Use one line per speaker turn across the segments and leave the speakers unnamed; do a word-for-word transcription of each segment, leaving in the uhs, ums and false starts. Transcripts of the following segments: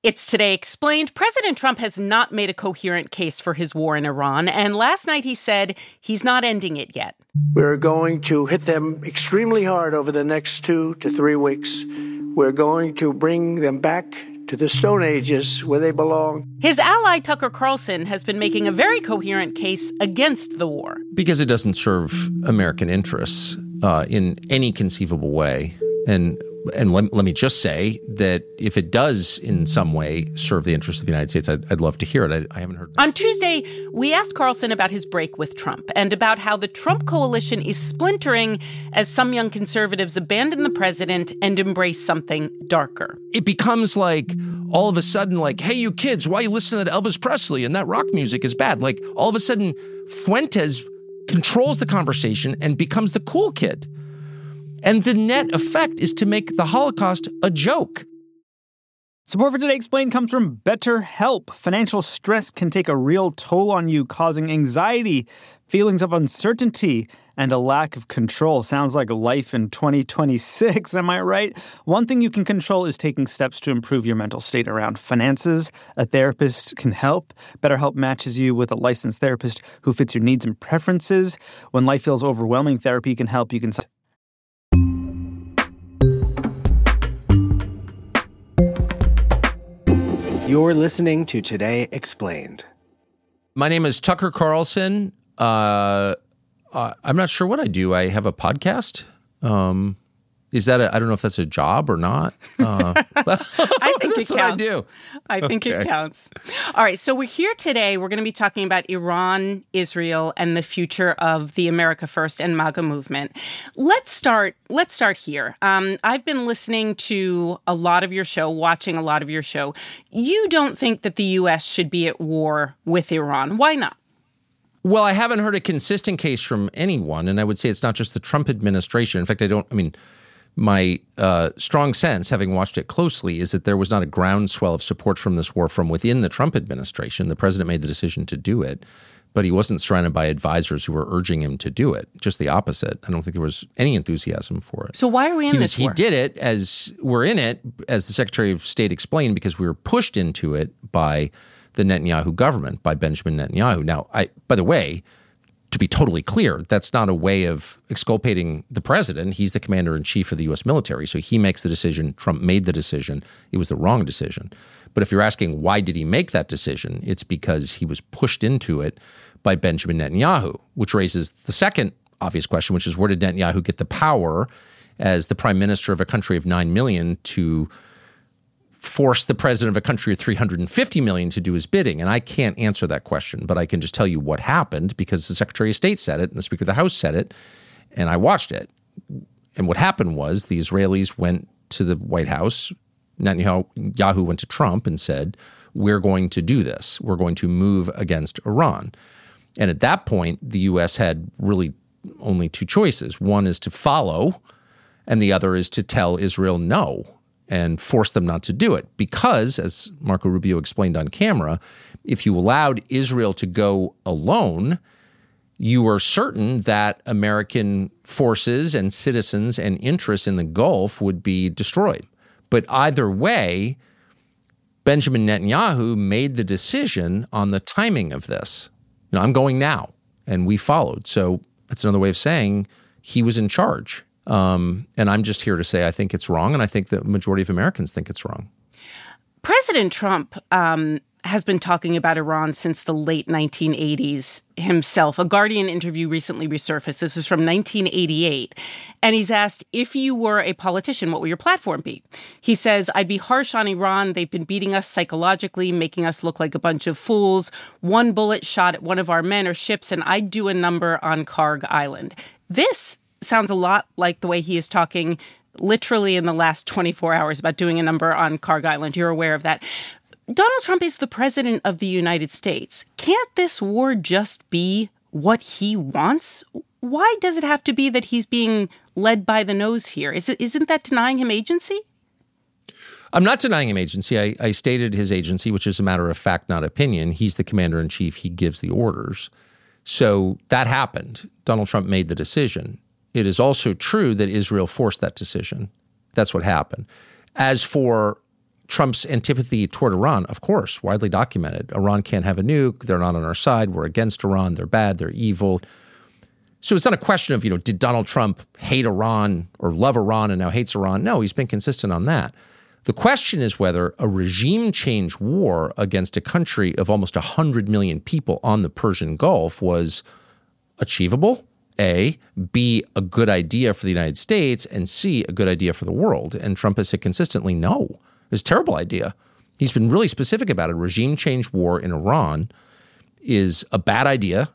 It's Today Explained. President Trump has not made a coherent case for his war in Iran, and last night he said he's not ending it yet.
We're going to hit them extremely hard over the next two to three weeks. We're going to bring them back to the Stone Ages where they belong.
His ally, Tucker Carlson, has been making a very coherent case against the war.
Because it doesn't serve American interests uh, in any conceivable way. And and let, let me just say that if it does in some way serve the interests of the United States, I'd, I'd love to hear it. I, I haven't heard that.
On Tuesday, we asked Carlson about his break with Trump and about how the Trump coalition is splintering as some young conservatives abandon the president and embrace something darker.
It becomes like all of a sudden like, hey, you kids, why are you listening to Elvis Presley and that rock music is bad? Like all of a sudden Fuentes controls the conversation and becomes the cool kid. And the net effect is to make the Holocaust a joke.
Support for Today Explained comes from BetterHelp. Financial stress can take a real toll on you, causing anxiety, feelings of uncertainty, and a lack of control. Sounds like life in twenty twenty-six, am I right? One thing you can control is taking steps to improve your mental state around finances. A therapist can help. BetterHelp matches you with a licensed therapist who fits your needs and preferences. When life feels overwhelming, therapy can help. You can...
You're listening to Today Explained.
My name is Tucker Carlson. Uh, uh, I'm not sure what I do. I have a podcast. Um, is that a, I don't know if that's a job or not. Uh, but
I think
that's
it counts.
what I do.
I think
Okay.
it counts. All right, so we're here today. We're going to be talking about Iran, Israel, and the future of the America First and MAGA movement. Let's start. Let's start here. Um, I've been listening to a lot of your show, watching a lot of your show. You don't think that the U S should be at war with Iran. Why not?
Well, I haven't heard a consistent case from anyone, and I would say it's not just the Trump administration. In fact, I don't, I mean, my uh, strong sense, having watched it closely, is that there was not a groundswell of support from this war from within the Trump administration. The president made the decision to do it, but he wasn't surrounded by advisors who were urging him to do it. Just the opposite. I don't think there was any enthusiasm for it.
So why are we in
he was,
this war?
He did it as we're in it, as the Secretary of State explained, because we were pushed into it by the Netanyahu government, by Benjamin Netanyahu. Now, I, by the way, to be totally clear, that's not a way of exculpating the president. He's the commander-in-chief of the U S military, so he makes the decision. Trump made the decision. It was the wrong decision. But if you're asking why did he make that decision, it's because he was pushed into it by Benjamin Netanyahu, which raises the second obvious question, which is where did Netanyahu get the power as the prime minister of a country of nine million to force the president of a country of three hundred fifty million to do his bidding? And I can't answer that question, but I can just tell you what happened because the Secretary of State said it and the Speaker of the House said it, and I watched it. And what happened was the Israelis went to the White House, Netanyahu went to Trump and said, we're going to do this. We're going to move against Iran. And at that point, the U S had really only two choices. One is to follow, and the other is to tell Israel no and force them not to do it. Because, as Marco Rubio explained on camera, if you allowed Israel to go alone, you were certain that American forces and citizens and interests in the Gulf would be destroyed. But either way, Benjamin Netanyahu made the decision on the timing of this. You know, I'm going now, and we followed. So that's another way of saying he was in charge. Um, and I'm just here to say I think it's wrong, and I think the majority of Americans think it's wrong.
President Trump um, has been talking about Iran since the late nineteen eighties himself. A Guardian interview recently resurfaced. This is from nineteen eighty-eight. And he's asked, if you were a politician, what would your platform be? He says, I'd be harsh on Iran. They've been beating us psychologically, making us look like a bunch of fools. One bullet shot at one of our men or ships, and I'd do a number on Karg Island. This sounds a lot like the way he is talking literally in the last twenty-four hours about doing a number on Karg Island. You're aware of that. Donald Trump is the president of the United States. Can't this war just be what he wants? Why does it have to be that he's being led by the nose here? Is it, isn't that denying him agency?
I'm not denying him agency. I, I stated his agency, which is a matter of fact, not opinion. He's the commander-in-chief. He gives the orders. So that happened. Donald Trump made the decision. It is also true that Israel forced that decision. That's what happened. As for Trump's antipathy toward Iran, of course, widely documented. Iran can't have a nuke. They're not on our side. We're against Iran. They're bad. They're evil. So it's not a question of, you know, did Donald Trump hate Iran or love Iran and now hates Iran? No, he's been consistent on that. The question is whether a regime change war against a country of almost one hundred million people on the Persian Gulf was achievable, A, B, a good idea for the United States, and C, a good idea for the world. And Trump has said consistently, no, it's a terrible idea. He's been really specific about it. A regime change war in Iran is a bad idea.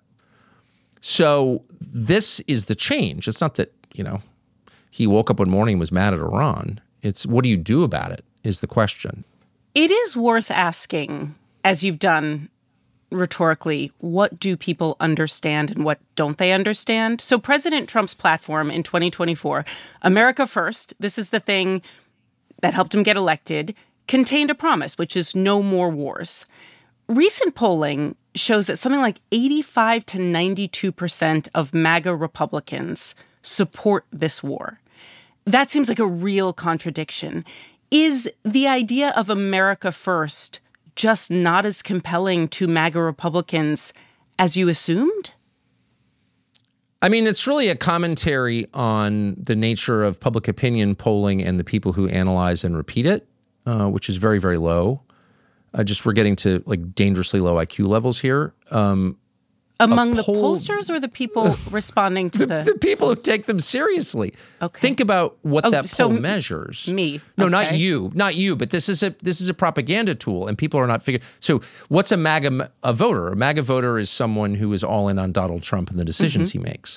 So this is the change. It's not that, you know, he woke up one morning and was mad at Iran. It's what do you do about it is the question.
It is worth asking, as you've done rhetorically, what do people understand and what don't they understand? So President Trump's platform in twenty twenty-four, America First, this is the thing that helped him get elected, contained a promise, which is no more wars. Recent polling shows that something like eighty-five to ninety-two percent of MAGA Republicans support this war. That seems like a real contradiction. Is the idea of America First just not as compelling to MAGA Republicans as you assumed?
I mean, it's really a commentary on the nature of public opinion polling and the people who analyze and repeat it, uh, which is very, very low. Uh, just we're getting to like dangerously low I Q levels here. Um,
Among the
poll,
pollsters or the people responding to
the,
the...
the people who take them seriously.
Okay.
Think about what
Oh,
that
so
poll
m-
measures.
me.
No,
Okay.
not you. Not you, but this is a this is a propaganda tool and people are not figuring. So what's a MAGA a voter? A MAGA voter is someone who is all in on Donald Trump and the decisions
Mm-hmm.
he makes.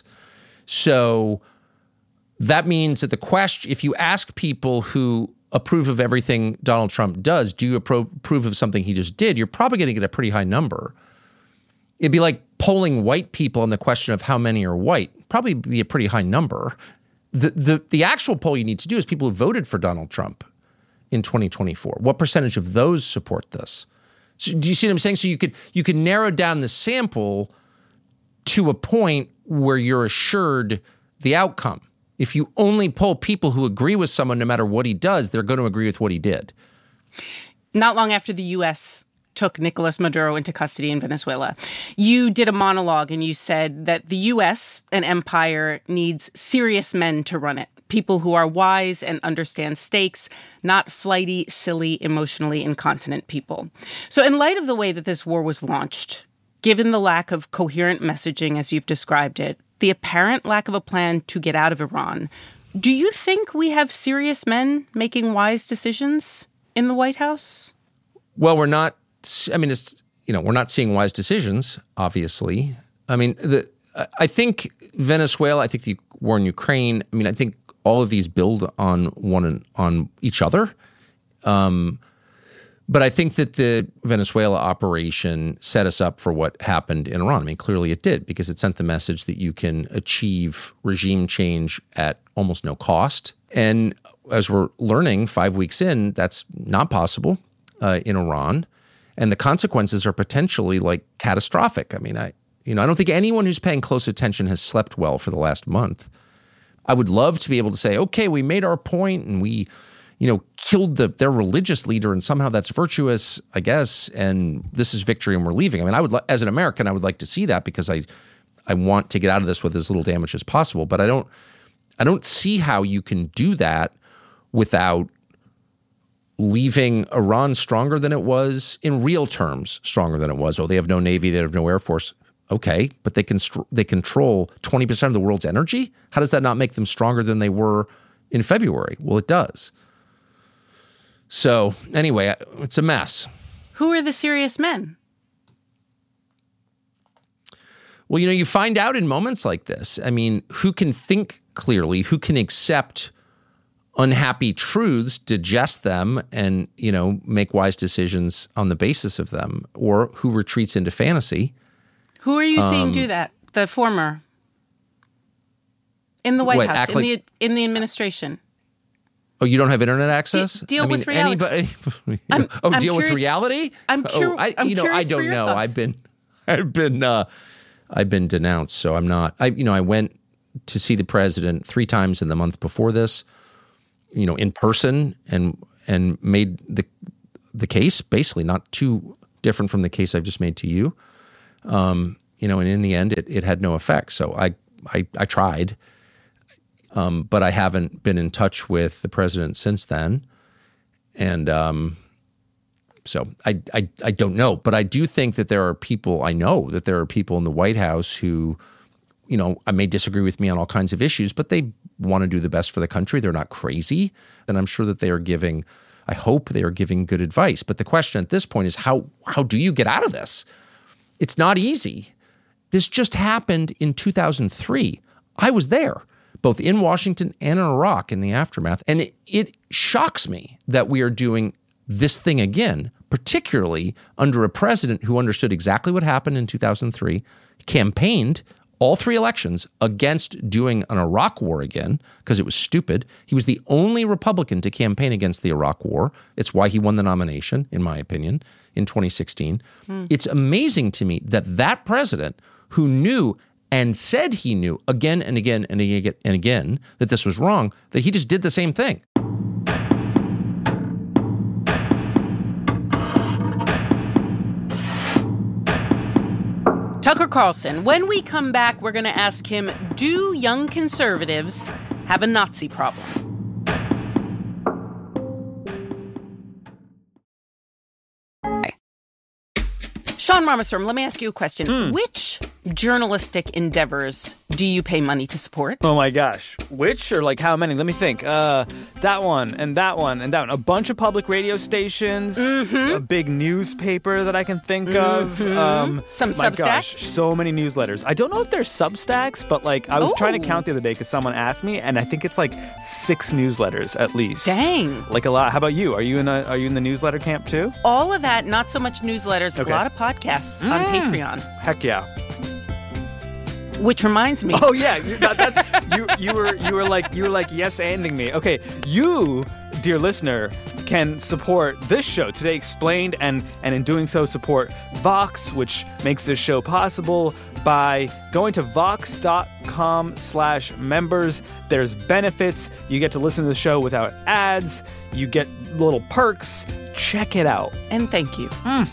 So that means that the question, if you ask people who approve of everything Donald Trump does, do you appro- approve of something he just did? You're probably going to get a pretty high number. It'd be like polling white people on the question of how many are white. Probably be a pretty high number. The, the, the actual poll you need to do is people who voted for Donald Trump in twenty twenty-four. What percentage of those support this? So, do you see what I'm saying? So you could you could narrow down the sample to a point where you're assured the outcome. If you only poll people who agree with someone no matter what he does, they're going to agree with what he did.
Not long after the U S took Nicolas Maduro into custody in Venezuela, you did a monologue and you said that the U S, an empire, needs serious men to run it. People who are wise and understand stakes, not flighty, silly, emotionally incontinent people. So in light of the way that this war was launched, given the lack of coherent messaging as you've described it, the apparent lack of a plan to get out of Iran, do you think we have serious men making wise decisions in the White House?
Well, we're not, I mean, it's, you know, we're not seeing wise decisions, obviously. I mean, the I think Venezuela, I think the war in Ukraine, I mean, I think all of these build on one on each other. Um, but I think that the Venezuela operation set us up for what happened in Iran. I mean, clearly it did, because it sent the message that you can achieve regime change at almost no cost. And as we're learning five weeks in, that's not possible uh, in Iran. And the consequences are potentially like catastrophic. I mean, I you know, I don't think anyone who's paying close attention has slept well for the last month. I would love to be able to say, okay, we made our point and we, you know, killed the, their religious leader and somehow that's virtuous, I guess, and this is victory and we're leaving. I mean, I would, as an American, I would like to see that because I, I want to get out of this with as little damage as possible. But I don't, I don't see how you can do that without leaving Iran stronger than it was, in real terms, stronger than it was. Oh, they have no navy, they have no air force. Okay, but they can they control twenty percent of the world's energy? How does that not make them stronger than they were in February? Well, it does. So anyway, it's a mess.
Who are the serious men?
Well, you know, you find out in moments like this. I mean, who can think clearly, who can accept unhappy truths, digest them, and, you know, make wise decisions on the basis of them, or who retreats into fantasy.
Who are you seeing
Um,
do that? The former. In the White
What,
House,
act
in
like-
the in the administration.
Oh, you don't have internet access?
De- deal
I mean,
with reality.
Anybody,
I'm-
oh,
I'm
deal with
curious-
reality?
I'm cur-
oh, I,
I'm
you know, I
curious for
don't
your
know.
thoughts.
I've been, I've been, uh, I've been denounced, so I'm not. I, you know, I went to see the president three times in the month before this, you know, in person, and and made the the case, basically not too different from the case I've just made to you. Um, you know, and in the end, it, it had no effect. So I I, I tried, um, but I haven't been in touch with the president since then. And um, so I, I I don't know. But I do think that there are people, I know that there are people in the White House who, you know, I may disagree with me on all kinds of issues, but they want to do the best for the country. They're not crazy. And I'm sure that they are giving, I hope they are giving good advice. But the question at this point is how how do you get out of this? It's not easy. This just happened in two thousand three. I was there, both in Washington and in Iraq in the aftermath. And it, it shocks me that we are doing this thing again, particularly under a president who understood exactly what happened in two thousand three, campaigned all three elections against doing an Iraq war again because it was stupid. He was the only Republican to campaign against the Iraq war. It's why he won the nomination, in my opinion, in twenty sixteen. Hmm. It's amazing to me that that president who knew and said he knew again and again and again and again that this was wrong, that he just did the same thing.
Tucker Carlson, when we come back, we're going to ask him, do young conservatives have a Nazi problem? Sean Ramasurm, let me ask you a question.
Hmm.
Which journalistic endeavors do you pay money to support?
Oh my gosh. Which or like how many? Let me think. Uh, that one and that one and that one. A bunch of public radio stations.
Mm-hmm.
A big newspaper that I can think of.
Mm-hmm.
Um,
Some
my
Substacks?
gosh, so many newsletters. I don't know if they're Substacks, but like I was
Oh.
trying to count the other day because someone asked me, and I think it's like six newsletters at least.
Dang.
Like a lot. How about you? Are you in a Are you in the newsletter camp too?
All of that, not so much newsletters,
Okay.
a lot of podcasts on
Mm.
Patreon.
Heck yeah.
Which reminds me.
Oh yeah, you, that, that's, you you were you were like you were like yes anding me. Okay, you, dear listener, can support this show Today Explained, and and in doing so support Vox, which makes this show possible, by going to vox.com slash members. There's benefits. You get to listen to the show without ads. You get little perks. Check it out.
And thank you.
Mm.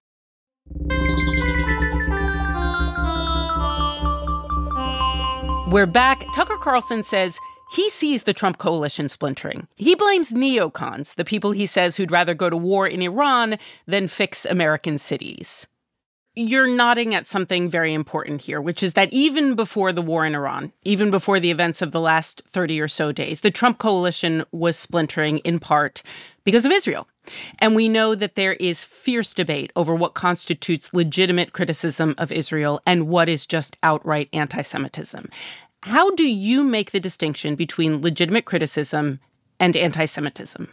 We're back. Tucker Carlson says he sees the Trump coalition splintering. He blames neocons, the people he says who'd rather go to war in Iran than fix American cities. You're nodding at something very important here, which is that even before the war in Iran, even before the events of the last thirty or so days, the Trump coalition was splintering in part because of Israel. And we know that there is fierce debate over what constitutes legitimate criticism of Israel and what is just outright anti-Semitism. How do you make the distinction between legitimate criticism and anti-Semitism?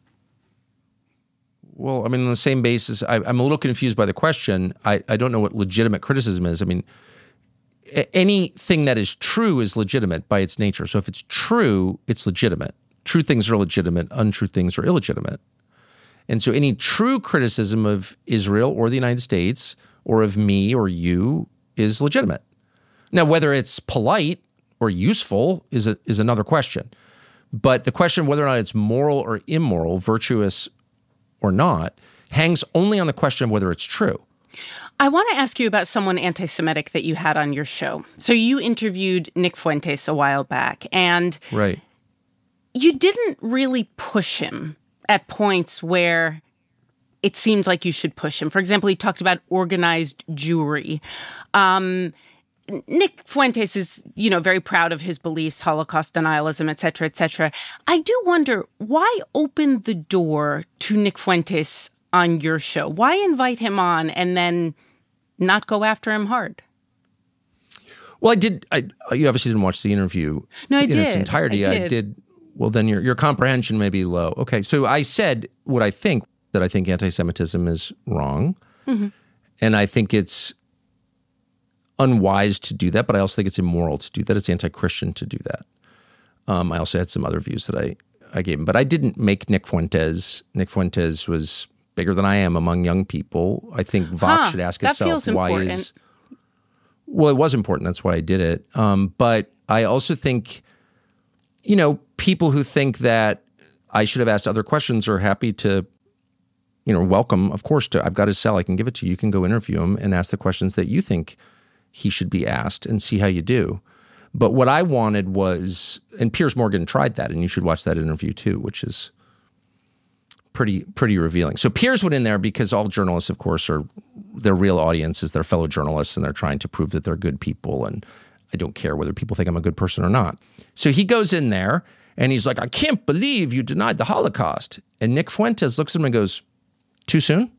Well, I mean, on the same basis, I, I'm a little confused by the question. I, I don't know what legitimate criticism is. I mean, a- anything that is true is legitimate by its nature. So if it's true, it's legitimate. True things are legitimate. Untrue things are illegitimate. And so any true criticism of Israel or the United States or of me or you is legitimate. Now, whether it's polite or useful is a, is another question. But the question of whether or not it's moral or immoral, virtuous or not, hangs only on the question of whether it's true.
I want to ask you about someone anti-Semitic that you had on your show. So you interviewed Nick Fuentes a while back, and
Right.
you didn't really push him at points where it seemed like you should push him. For example, he talked about organized Jewry. Um, Nick Fuentes is, you know, very proud of his beliefs, Holocaust denialism, et cetera, et cetera. I do wonder, why open the door to Nick Fuentes on your show? Why invite him on and then not go after him hard?
Well, I did. I, you obviously didn't watch the interview
No, I
in
did.
its entirety.
I
I
did.
did. Well, then your your comprehension may be low. Okay, so I said what I think, that I think anti-Semitism is wrong. Mm-hmm. And I think it's unwise to do that, but I also think it's immoral to do that. It's anti-Christian to do that. Um, I also had some other views that I, I gave him. But I didn't make Nick Fuentes. Nick Fuentes was bigger than I am among young people. I think Vox
Huh,
should ask
that
itself,
feels
why
important.
is... Well, it was important. That's why I did it. Um, but I also think, you know, people who think that I should have asked other questions are happy to, you know, welcome, of course, to, I've got his cell, I can give it to you. You can go interview him and ask the questions that you think he should be asked and see how you do. But what I wanted was, and Piers Morgan tried that, and you should watch that interview too, which is pretty pretty revealing. So Piers went in there because all journalists, of course, are, their real audience is their fellow journalists, and they're trying to prove that they're good people, and I don't care whether people think I'm a good person or not. So he goes in there, and he's like, I can't believe you denied the Holocaust. And Nick Fuentes looks at him and goes, too soon?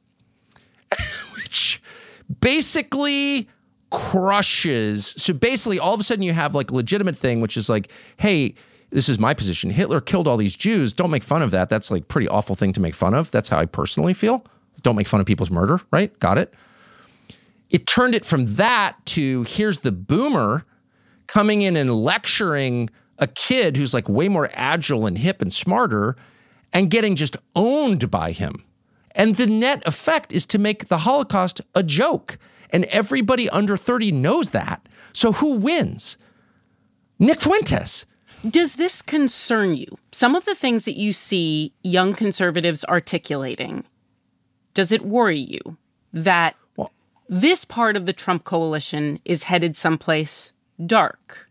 Which basically crushes. So basically, all of a sudden you have like a legitimate thing, which is like, hey, this is my position. Hitler killed all these Jews. Don't make fun of that. That's like pretty awful thing to make fun of. That's how I personally feel. Don't make fun of people's murder, right? Got it? It turned it from that to here's the boomer coming in and lecturing a kid who's like way more agile and hip and smarter and getting just owned by him. And the net effect is to make the Holocaust a joke. And everybody under thirty knows that. So who wins? Nick Fuentes.
Does this concern you? Some of the things that you see young conservatives articulating, does it worry you that well, this part of the Trump coalition is headed someplace dark?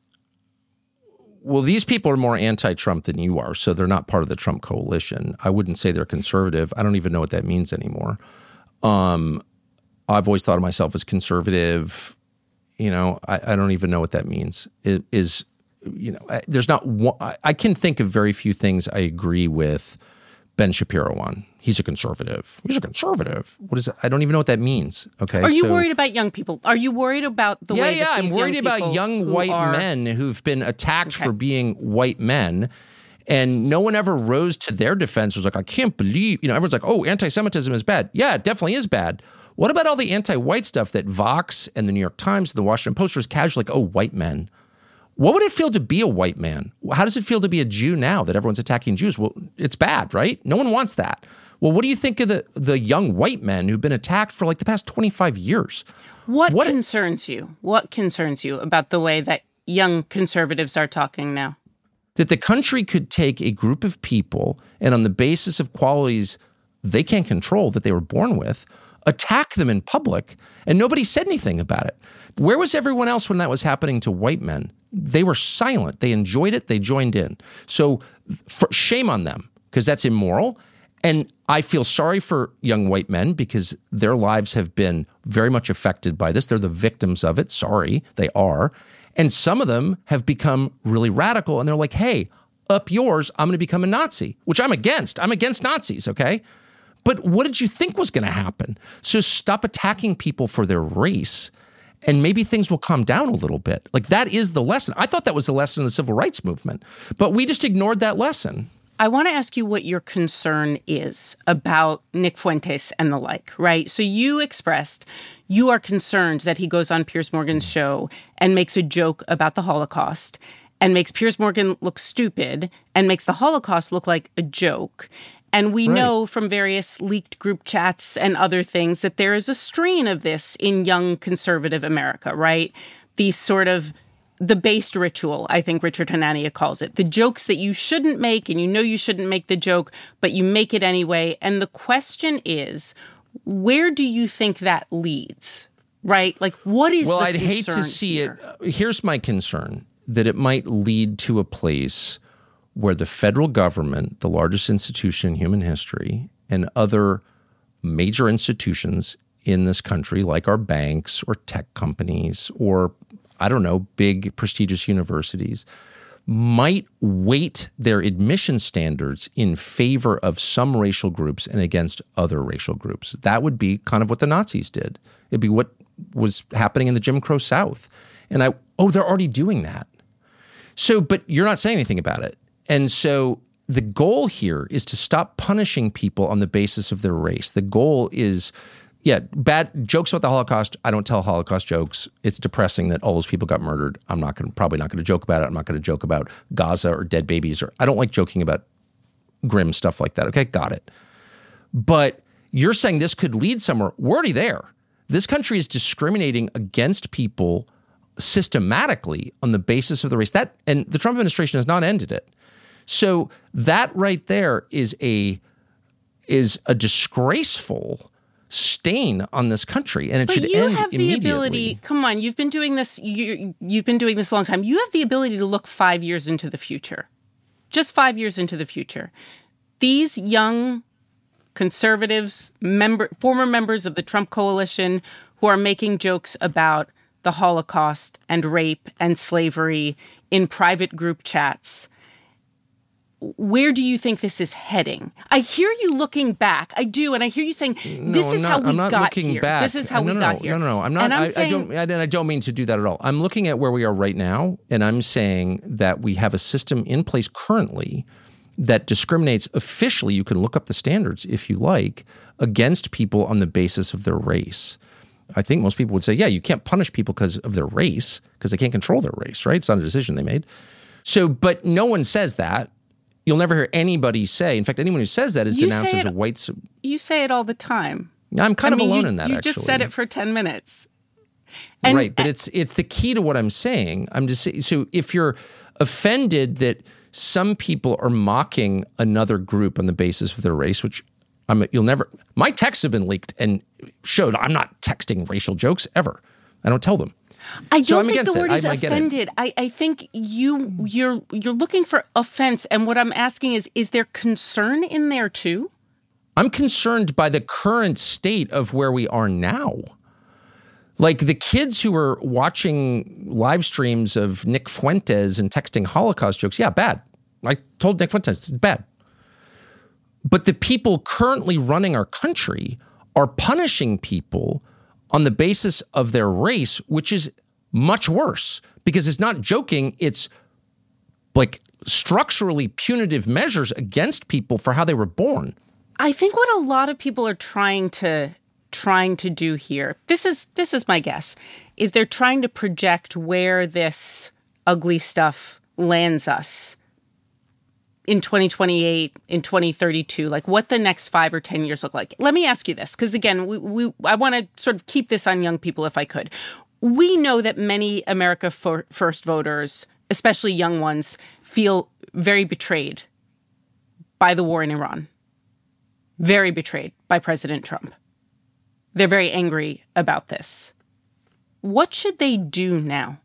Well, these people are more anti-Trump than you are, so they're not part of the Trump coalition. I wouldn't say they're conservative. I don't even know what that means anymore. Um, I've always thought of myself as conservative. You know, I, I don't even know what that means. It is, you know, I, there's not one, I, I can think of very few things I agree with Ben Shapiro on. He's a conservative. He's a conservative. What is it? I don't even know what that means. Okay.
Are you
so,
worried about young people? Are you worried about the
yeah,
way
yeah,
that
these I'm worried
young
about young white
are...
men who've been attacked
okay.
for being white men. And no one ever rose to their defense. It was like, I can't believe, you know, everyone's like, oh, anti-Semitism is bad. Yeah, it definitely is bad. What about all the anti-white stuff that Vox and the New York Times and the Washington Post are casually like, oh, white men? What would it feel to be a white man? How does it feel to be a Jew now that everyone's attacking Jews? Well, it's bad, right? No one wants that. Well, what do you think of the, the young white men who've been attacked for like the past twenty-five years?
What, what concerns you? What concerns you about the way that young conservatives are talking now?
That the country could take a group of people and on the basis of qualities they can't control that they were born with, attack them in public, and nobody said anything about it. Where was everyone else when that was happening to white men? They were silent. They enjoyed it. They joined in. So for, shame on them, because that's immoral. And I feel sorry for young white men because their lives have been very much affected by this. They're the victims of it. Sorry, they are. And some of them have become really radical, and they're like, hey, up yours, I'm going to become a Nazi, which I'm against. I'm against Nazis, okay? But what did you think was going to happen? So stop attacking people for their race, and maybe things will calm down a little bit. Like, that is the lesson. I thought that was the lesson of the civil rights movement, but we just ignored that lesson.
I want to ask you what your concern is about Nick Fuentes and the like, right? So you expressed you are concerned that he goes on Piers Morgan's show and makes a joke about the Holocaust and makes Piers Morgan look stupid and makes the Holocaust look like a joke. And we right. know from various leaked group chats and other things that there is a strain of this in young conservative America, right? These sort of the based ritual, I think Richard Hanania calls it. The jokes that you shouldn't make, and you know you shouldn't make the joke, but you make it anyway. And the question is, where do you think that leads, right? Like, what is
well,
the
I'd hate to see
here?
it. Here's my concern, that it might lead to a place where the federal government, the largest institution in human history, and other major institutions in this country, like our banks or tech companies or, I don't know, big prestigious universities, might weight their admission standards in favor of some racial groups and against other racial groups. That would be kind of what the Nazis did. It'd be what was happening in the Jim Crow South. And I, oh, they're already doing that. So, but you're not saying anything about it. And so the goal here is to stop punishing people on the basis of their race. The goal is, yeah, bad jokes about the Holocaust. I don't tell Holocaust jokes. It's depressing that all those people got murdered. I'm not going to, probably not going to joke about it. I'm not going to joke about Gaza or dead babies, or I don't like joking about grim stuff like that. Okay, got it. But you're saying this could lead somewhere. We're already there. This country is discriminating against people systematically on the basis of the race. That, and the Trump administration has not ended it. So that right there is a is a disgraceful stain on this country, and it
but
should
you
end
have the
immediately.
ability. Come on, you've been doing this. You, you've been doing this a long time. You have the ability to look five years into the future, just five years into the future. These young conservatives, member, former members of the Trump coalition, who are making jokes about the Holocaust and rape and slavery in private group chats. Where do you think this is heading? I hear you looking back. I do, and I hear you saying, this
no,
is
not,
how we
I'm not
got
looking
here.
Back.
This is how
no,
we
no,
got
no,
here.
No, no, no. I'm not.
And I'm
I,
saying,
I don't. And I don't mean to do that at all. I'm looking at where we are right now, and I'm saying that we have a system in place currently that discriminates officially. You can look up the standards if you like against people on the basis of their race. I think most people would say, yeah, you can't punish people because of their race because they can't control their race, right? It's not a decision they made. So, but no one says that. You'll never hear anybody say. In fact, anyone who says that is
You
denounced
say
as
it-
a white. su-
you say it all the time.
I'm kind
I
of
mean,
alone
you,
in that.
You
actually,
just said it for ten minutes. And,
right, but it's it's the key to what I'm saying. I'm just saying, so if you're offended that some people are mocking another group on the basis of their race, which I'm, you'll never. My texts have been leaked and showed I'm not texting racial jokes ever. I don't tell them.
I don't
So I'm
think
against
the word
it.
is
I- I get it.
offended. I, I think you you're you're looking for offense, and what I'm asking is, is there concern in there too?
I'm concerned by the current state of where we are now. Like the kids who are watching live streams of Nick Fuentes and texting Holocaust jokes, yeah, bad. I told Nick Fuentes, it's bad. But the people currently running our country are punishing people on the basis of their race, which is much worse because it's not joking. It's like structurally punitive measures against people for how they were born.
I think what a lot of people are trying to trying to do here, this is this is my guess, is they're trying to project where this ugly stuff lands us in twenty twenty-eight, in twenty thirty-two, like what the next five or ten years look like. Let me ask you this, because again, we, we I want to sort of keep this on young people if I could. We know that many America for, First voters, especially young ones, feel very betrayed by the war in Iran. Very betrayed by President Trump. They're very angry about this. What should they do now?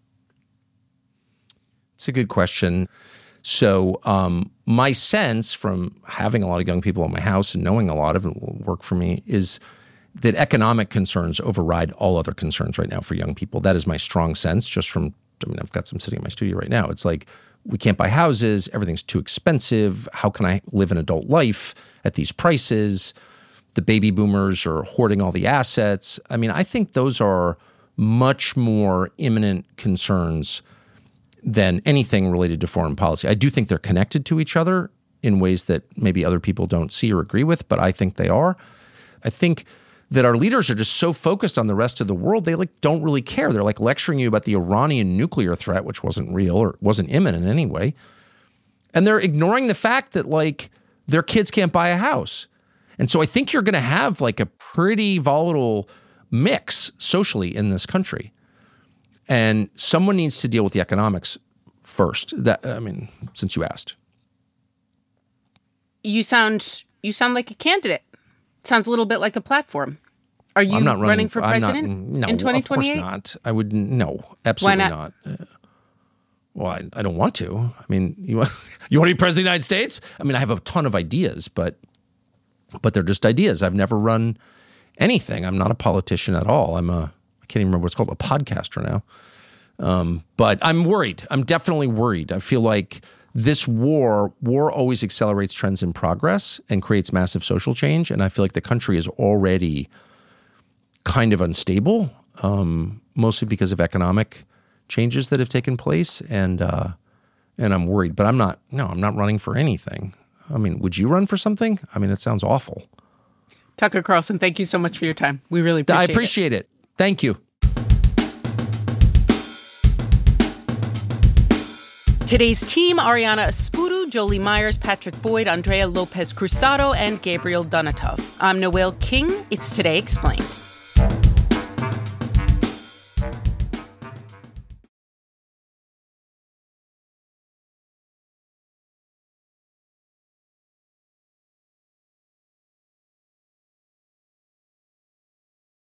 It's a good question. So um, my sense from having a lot of young people in my house and knowing a lot of it will work for me is that economic concerns override all other concerns right now for young people. That is my strong sense just from, I mean, I've got some sitting in my studio right now. It's like, we can't buy houses. Everything's too expensive. How can I live an adult life at these prices? The baby boomers are hoarding all the assets. I mean, I think those are much more imminent concerns than anything related to foreign policy. I do think they're connected to each other in ways that maybe other people don't see or agree with, but I think they are. I think that our leaders are just so focused on the rest of the world, they like don't really care. They're like lecturing you about the Iranian nuclear threat, which wasn't real or wasn't imminent anyway. And they're ignoring the fact that like their kids can't buy a house. And so I think you're going to have like a pretty volatile mix socially in this country. And someone needs to deal with the economics first. That I mean, since you asked.
You sound you sound like a candidate. Sounds a little bit like a platform. Are you
I'm not running,
running for
I'm
president
not, no,
in twenty twenty-eight?
Of course not. I would no, absolutely
Why
not. not. Uh, well, I, I don't want to. I mean, you want you want to be president of the United States? I mean, I have a ton of ideas, but but they're just ideas. I've never run anything. I'm not a politician at all. I'm a I can't even remember what it's called, a podcaster now. Um, but I'm worried. I'm definitely worried. I feel like this war, war always accelerates trends in progress and creates massive social change. And I feel like the country is already kind of unstable, um, mostly because of economic changes that have taken place. And uh, and I'm worried. But I'm not, no, I'm not running for anything. I mean, would you run for something? I mean, it sounds awful.
Tucker Carlson, thank you so much for your time. We really appreciate it.
I appreciate it. it. Thank you.
Today's team, Ariana Espuru, Jolie Myers, Patrick Boyd, Andrea Lopez Cruzado, and Gabriel Donatov. I'm Noelle King. It's Today Explained.